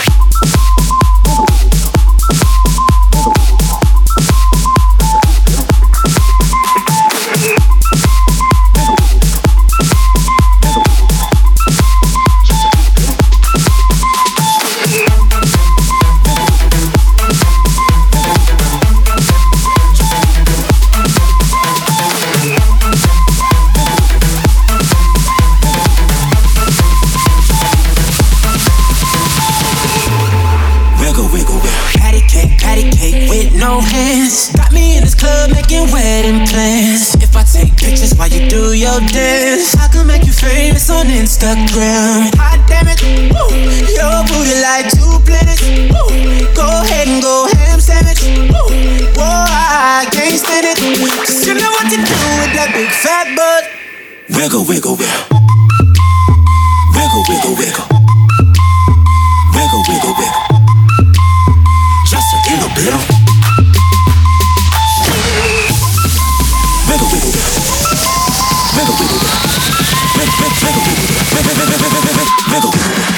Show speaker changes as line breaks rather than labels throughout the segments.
no hands. Got me in this club making wedding plans. If I take pictures while you do your dance, I can make you famous on Instagram. Hot damn it, woo. Your booty like 2 planets. Woo. Go ahead and go ham sandwich. Woo. Whoa, I can't stand it. Cause you know what to do with that big fat butt. Wiggle, wiggle, wiggle. Wiggle, wiggle, wiggle. Wiggle, wiggle, wiggle. Just a little bit. Wiggle, wiggle, wiggle. Wiggle, wiggle, wiggle. Wiggle, wiggle, wiggle. Wiggle, wiggle, wiggle.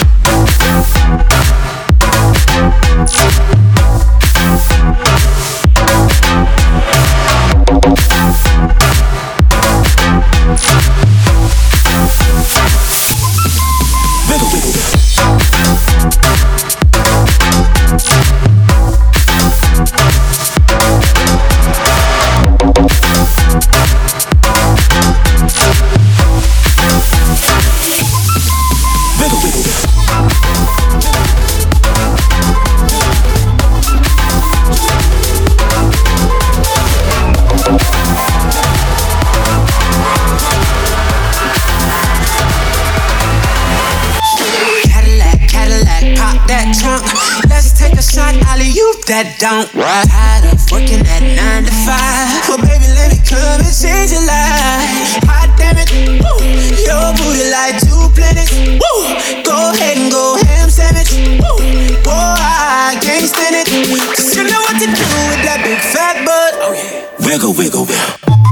That don't tired of working at 9 to 5. Well, baby, let me come and change your life. Hot damn it, woo. Your booty like 2 planets. Woo. Go ahead and go ham sandwich. Woo. Boy, I can't stand it. Cause you know what to do with that big fat butt. Oh yeah. Wiggle, wiggle, wiggle.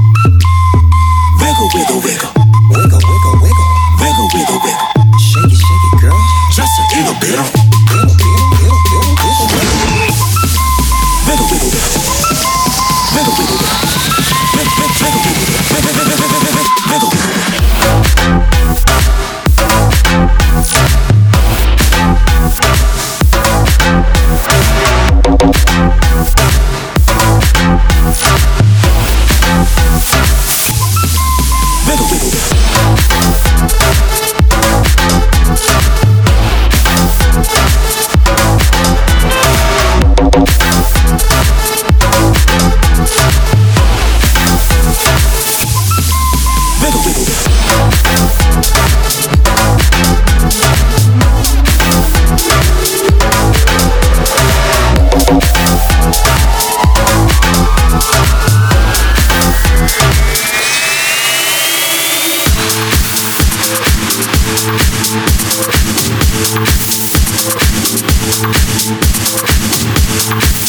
Wiggle, wiggle, wiggle.
Wiggle, wiggle, wiggle.
Wiggle, wiggle, wiggle.
Shake it, girl.
Just a little bit.
Wiggle, wiggle, wiggle, wiggle, wiggle.
Wiggle, wiggle, wiggle. Wiggle, wiggle, wiggle. Wiggle, wiggle, wiggle. Wiggle, wiggle.
We'll be right back.